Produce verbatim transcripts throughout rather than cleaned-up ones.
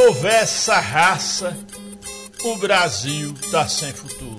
houver essa raça, o Brasil tá sem futuro.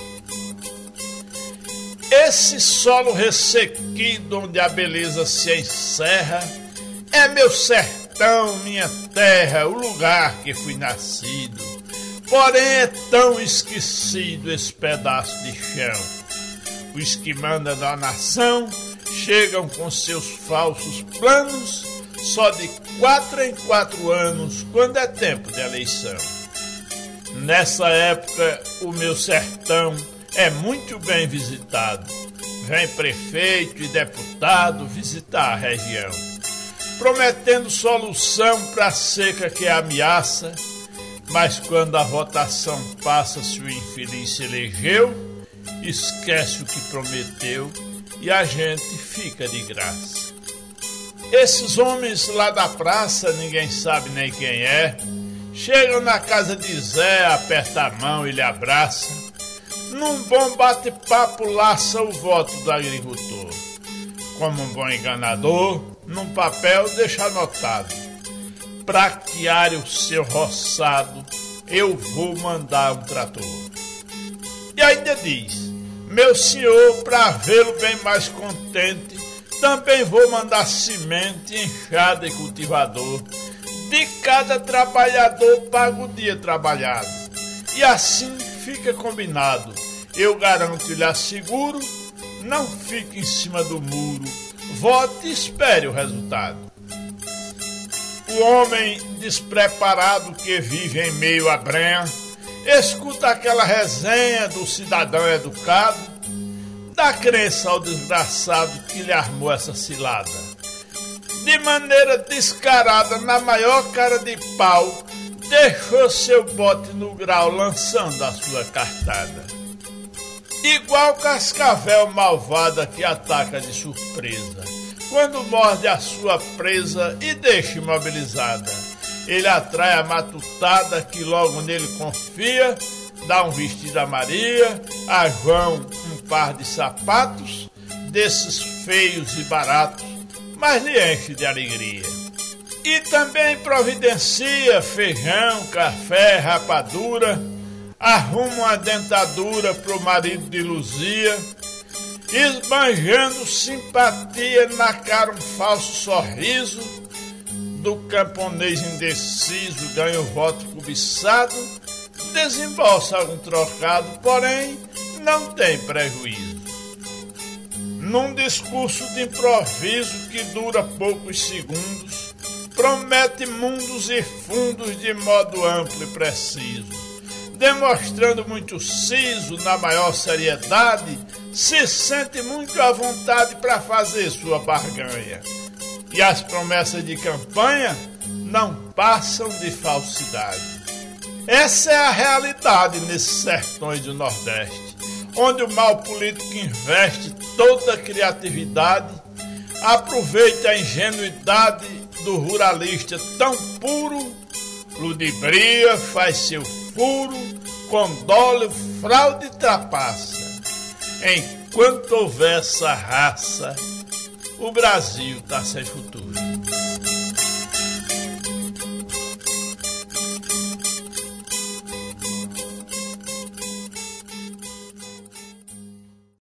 Esse solo ressequido onde a beleza se encerra é meu sertão, minha terra, o lugar que fui nascido. Porém é tão esquecido esse pedaço de chão. Os que mandam da nação chegam com seus falsos planos só de quatro em quatro anos, quando é tempo de eleição. Nessa época, o meu sertão é muito bem visitado. Vem prefeito e deputado visitar a região, prometendo solução para a seca que ameaça. Mas quando a votação passa, se o infeliz se elegeu, esquece o que prometeu e a gente fica de graça. Esses homens lá da praça, ninguém sabe nem quem é, chegam na casa de Zé, aperta a mão e lhe abraça. Num bom bate-papo laça o voto do agricultor. Como um bom enganador, num papel deixa anotado: pra criar o seu roçado, eu vou mandar um trator. E ainda diz: meu senhor, pra vê-lo bem mais contente, também vou mandar semente, enxada e cultivador. De cada trabalhador pago o dia trabalhado. E assim fica combinado. Eu garanto e lhe asseguro, não fique em cima do muro. Vote e espere o resultado. O homem despreparado que vive em meio à brenha escuta aquela resenha do cidadão educado, dá crença ao desgraçado que lhe armou essa cilada. De maneira descarada, na maior cara de pau, deixou seu bote no grau, lançando a sua cartada. Igual cascavel malvada que ataca de surpresa, quando morde a sua presa e deixa imobilizada. Ele atrai a matutada que logo nele confia, dá um vestido a Maria, a João um par de sapatos, desses feios e baratos, mas lhe enche de alegria. E também providencia feijão, café, rapadura, arruma uma dentadura pro marido de Luzia, esbanjando simpatia na cara um falso sorriso, do camponês indeciso ganha o voto cobiçado, desembolsa algum trocado, porém não tem prejuízo. Num discurso de improviso que dura poucos segundos, promete mundos e fundos de modo amplo e preciso, demonstrando muito siso na maior seriedade, se sente muito à vontade para fazer sua barganha. E as promessas de campanha não passam de falsidade. Essa é a realidade nesses sertões do Nordeste, onde o mal político investe toda a criatividade, aproveita a ingenuidade do ruralista tão puro, ludibria, faz seu furo, condole, fraude e trapaça. Enquanto houver essa raça, o Brasil está sem futuro.